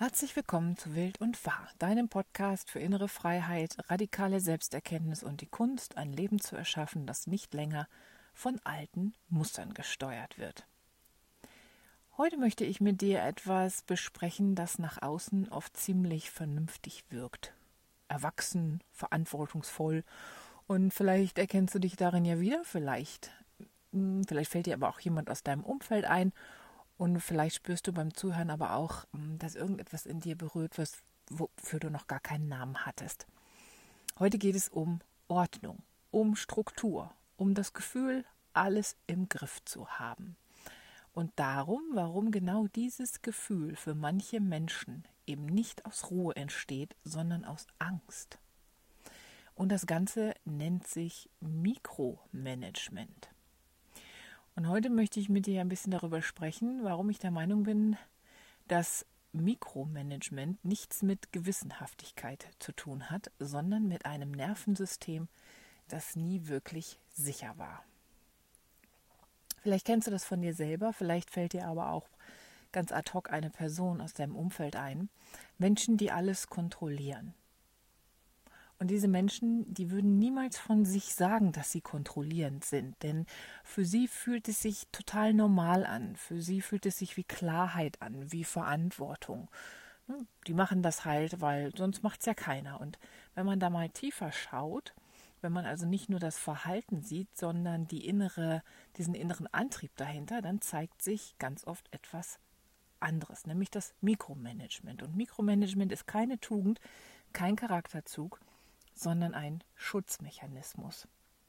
Herzlich willkommen zu Wild und Wahr, deinem Podcast für innere Freiheit, radikale Selbsterkenntnis und die Kunst, ein Leben zu erschaffen, das nicht länger von alten Mustern gesteuert wird. Heute möchte ich mit dir etwas besprechen, das nach außen oft ziemlich vernünftig wirkt. Erwachsen, verantwortungsvoll, und vielleicht erkennst du dich darin ja wieder, vielleicht fällt dir aber auch jemand aus deinem Umfeld ein. Und vielleicht spürst du beim Zuhören aber auch, dass irgendetwas in dir berührt wird, wofür du noch gar keinen Namen hattest. Heute geht es um Ordnung, um Struktur, um das Gefühl, alles im Griff zu haben. Und darum, warum genau dieses Gefühl für manche Menschen eben nicht aus Ruhe entsteht, sondern aus Angst. Und das Ganze nennt sich Mikromanagement. Und heute möchte ich mit dir ein bisschen darüber sprechen, warum ich der Meinung bin, dass Mikromanagement nichts mit Gewissenhaftigkeit zu tun hat, sondern mit einem Nervensystem, das nie wirklich sicher war. Vielleicht kennst du das von dir selber, vielleicht fällt dir aber auch ganz ad hoc eine Person aus deinem Umfeld ein. Menschen, die alles kontrollieren. Und diese Menschen, die würden niemals von sich sagen, dass sie kontrollierend sind, denn für sie fühlt es sich total normal an, für sie fühlt es sich wie Klarheit an, wie Verantwortung. Die machen das halt, weil sonst macht es ja keiner. Und wenn man da mal tiefer schaut, wenn man also nicht nur das Verhalten sieht, sondern diesen inneren Antrieb dahinter, dann zeigt sich ganz oft etwas anderes, nämlich das Mikromanagement. Und Mikromanagement ist keine Tugend, kein Charakterzug, sondern ein Schutzmechanismus.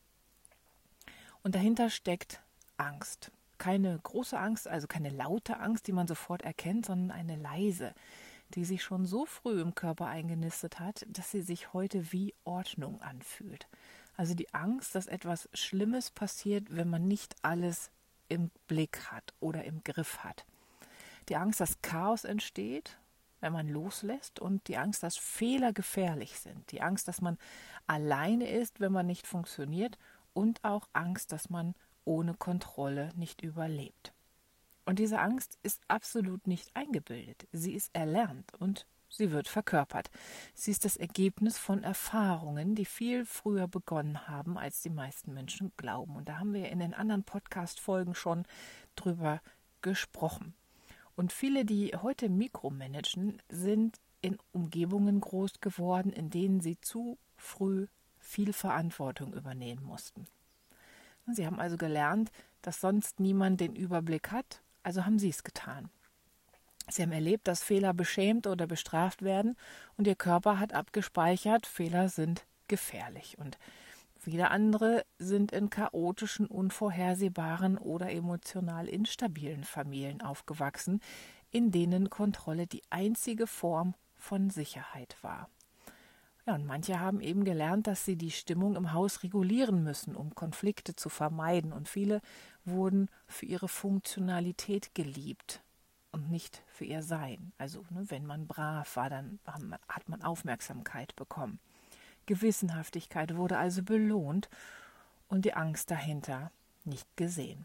Und dahinter steckt Angst. Keine große Angst, also keine laute Angst, die man sofort erkennt, sondern eine leise, die sich schon so früh im Körper eingenistet hat, dass sie sich heute wie Ordnung anfühlt. Also die Angst, dass etwas Schlimmes passiert, wenn man nicht alles im Blick hat oder im Griff hat. Die Angst, dass Chaos entsteht, wenn man loslässt, und die Angst, dass Fehler gefährlich sind, die Angst, dass man alleine ist, wenn man nicht funktioniert, und auch Angst, dass man ohne Kontrolle nicht überlebt. Und diese Angst ist absolut nicht eingebildet, sie ist erlernt und sie wird verkörpert. Sie ist das Ergebnis von Erfahrungen, die viel früher begonnen haben, als die meisten Menschen glauben. Und da haben wir in den anderen Podcast-Folgen schon drüber gesprochen. Und viele, die heute mikromanagen, sind in Umgebungen groß geworden, in denen sie zu früh viel Verantwortung übernehmen mussten. Sie haben also gelernt, dass sonst niemand den Überblick hat, also haben sie es getan. Sie haben erlebt, dass Fehler beschämt oder bestraft werden, und ihr Körper hat abgespeichert, Fehler sind gefährlich. Und viele andere sind in chaotischen, unvorhersehbaren oder emotional instabilen Familien aufgewachsen, in denen Kontrolle die einzige Form von Sicherheit war. Ja, und manche haben eben gelernt, dass sie die Stimmung im Haus regulieren müssen, um Konflikte zu vermeiden. Und viele wurden für ihre Funktionalität geliebt und nicht für ihr Sein. Also wenn man brav war, dann hat man Aufmerksamkeit bekommen. Gewissenhaftigkeit wurde also belohnt und die Angst dahinter nicht gesehen.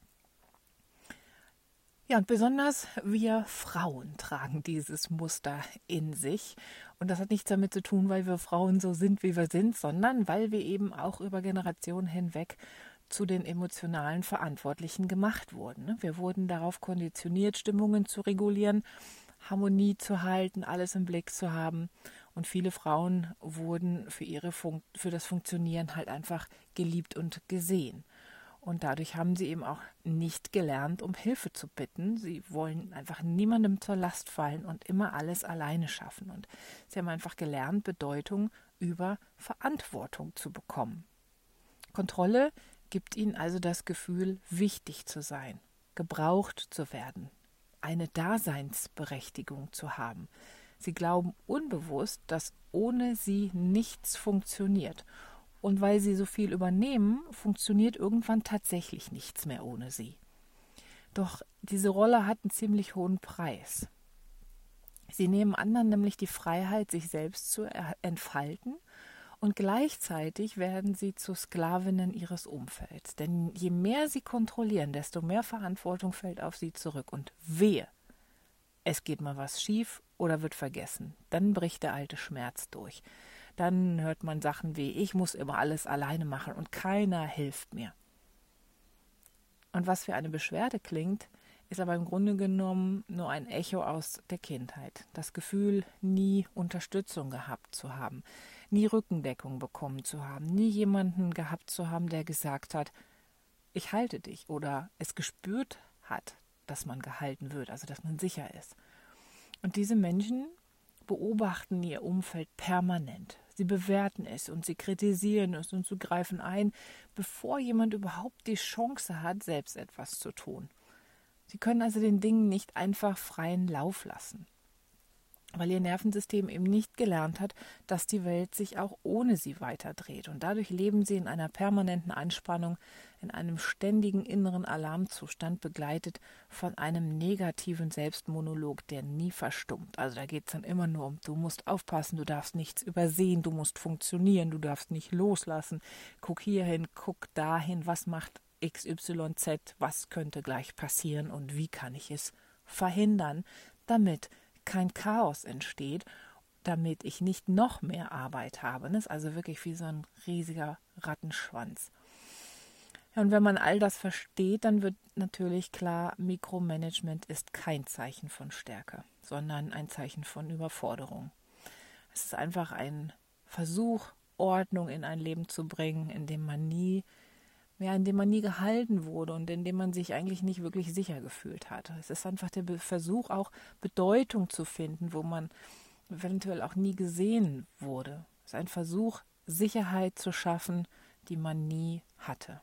Ja, und besonders wir Frauen tragen dieses Muster in sich. Und das hat nichts damit zu tun, weil wir Frauen so sind, wie wir sind, sondern weil wir eben auch über Generationen hinweg zu den emotionalen Verantwortlichen gemacht wurden. Wir wurden darauf konditioniert, Stimmungen zu regulieren, Harmonie zu halten, alles im Blick zu haben. Und viele Frauen wurden für das Funktionieren halt einfach geliebt und gesehen. Und dadurch haben sie eben auch nicht gelernt, um Hilfe zu bitten. Sie wollen einfach niemandem zur Last fallen und immer alles alleine schaffen. Und sie haben einfach gelernt, Bedeutung über Verantwortung zu bekommen. Kontrolle gibt ihnen also das Gefühl, wichtig zu sein, gebraucht zu werden, eine Daseinsberechtigung zu haben. Sie glauben unbewusst, dass ohne sie nichts funktioniert. Und weil sie so viel übernehmen, funktioniert irgendwann tatsächlich nichts mehr ohne sie. Doch diese Rolle hat einen ziemlich hohen Preis. Sie nehmen anderen nämlich die Freiheit, sich selbst zu entfalten, und gleichzeitig werden sie zu Sklavinnen ihres Umfelds. Denn je mehr sie kontrollieren, desto mehr Verantwortung fällt auf sie zurück. Und wehe, es geht mal was schief oder wird vergessen. Dann bricht der alte Schmerz durch. Dann hört man Sachen wie, ich muss immer alles alleine machen und keiner hilft mir. Und was für eine Beschwerde klingt, ist aber im Grunde genommen nur ein Echo aus der Kindheit. Das Gefühl, nie Unterstützung gehabt zu haben, nie Rückendeckung bekommen zu haben, nie jemanden gehabt zu haben, der gesagt hat, ich halte dich, oder es gespürt hat, dass man gehalten wird, also dass man sicher ist. Und diese Menschen beobachten ihr Umfeld permanent. Sie bewerten es und sie kritisieren es und sie greifen ein, bevor jemand überhaupt die Chance hat, selbst etwas zu tun. Sie können also den Dingen nicht einfach freien Lauf lassen, weil ihr Nervensystem eben nicht gelernt hat, dass die Welt sich auch ohne sie weiterdreht. Und dadurch leben sie in einer permanenten Anspannung, in einem ständigen inneren Alarmzustand, begleitet von einem negativen Selbstmonolog, der nie verstummt. Also da geht es dann immer nur um, du musst aufpassen, du darfst nichts übersehen, du musst funktionieren, du darfst nicht loslassen. Guck hierhin, guck dahin, was macht XYZ, was könnte gleich passieren und wie kann ich es verhindern, damit kein Chaos entsteht, damit ich nicht noch mehr Arbeit habe. Das ist also wirklich wie so ein riesiger Rattenschwanz. Ja, und wenn man all das versteht, dann wird natürlich klar, Mikromanagement ist kein Zeichen von Stärke, sondern ein Zeichen von Überforderung. Es ist einfach ein Versuch, Ordnung in ein Leben zu bringen, in dem man nie gehalten wurde und in dem man sich eigentlich nicht wirklich sicher gefühlt hat. Es ist einfach der Versuch, auch Bedeutung zu finden, wo man eventuell auch nie gesehen wurde. Es ist ein Versuch, Sicherheit zu schaffen, die man nie hatte.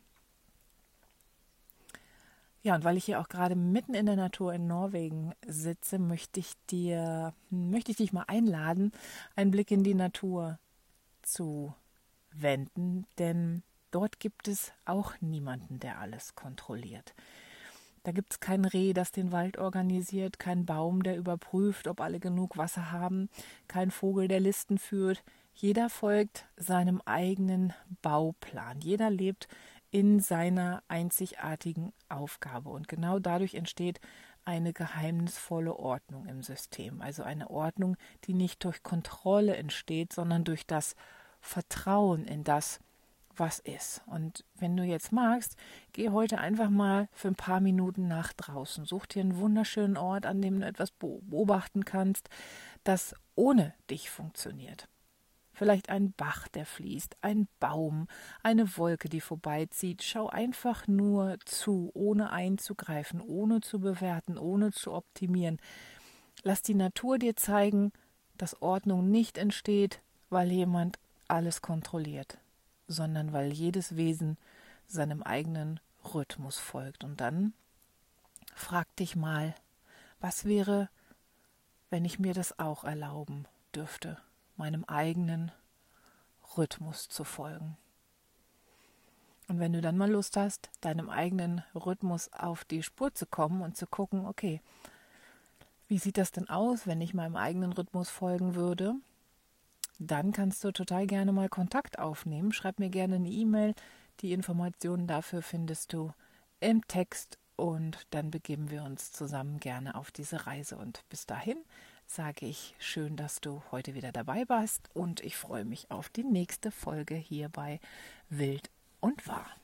Ja, und weil ich hier auch gerade mitten in der Natur in Norwegen sitze, möchte ich dich mal einladen, einen Blick in die Natur zu wenden, denn dort gibt es auch niemanden, der alles kontrolliert. Da gibt es kein Reh, das den Wald organisiert, kein Baum, der überprüft, ob alle genug Wasser haben, kein Vogel, der Listen führt. Jeder folgt seinem eigenen Bauplan. Jeder lebt in seiner einzigartigen Aufgabe. Und genau dadurch entsteht eine geheimnisvolle Ordnung im System. Also eine Ordnung, die nicht durch Kontrolle entsteht, sondern durch das Vertrauen in das, was ist. Und wenn du jetzt magst, geh heute einfach mal für ein paar Minuten nach draußen. Such dir einen wunderschönen Ort, an dem du etwas beobachten kannst, das ohne dich funktioniert. Vielleicht ein Bach, der fließt, ein Baum, eine Wolke, die vorbeizieht. Schau einfach nur zu, ohne einzugreifen, ohne zu bewerten, ohne zu optimieren. Lass die Natur dir zeigen, dass Ordnung nicht entsteht, weil jemand alles kontrolliert, sondern weil jedes Wesen seinem eigenen Rhythmus folgt. Und dann frag dich mal, was wäre, wenn ich mir das auch erlauben dürfte, meinem eigenen Rhythmus zu folgen. Und wenn du dann mal Lust hast, deinem eigenen Rhythmus auf die Spur zu kommen und zu gucken, okay, wie sieht das denn aus, wenn ich meinem eigenen Rhythmus folgen würde, dann kannst du total gerne mal Kontakt aufnehmen. Schreib mir gerne eine E-Mail. Die Informationen dafür findest du im Text und dann begeben wir uns zusammen gerne auf diese Reise. Und bis dahin sage ich schön, dass du heute wieder dabei warst und ich freue mich auf die nächste Folge hier bei Wild und Wahr.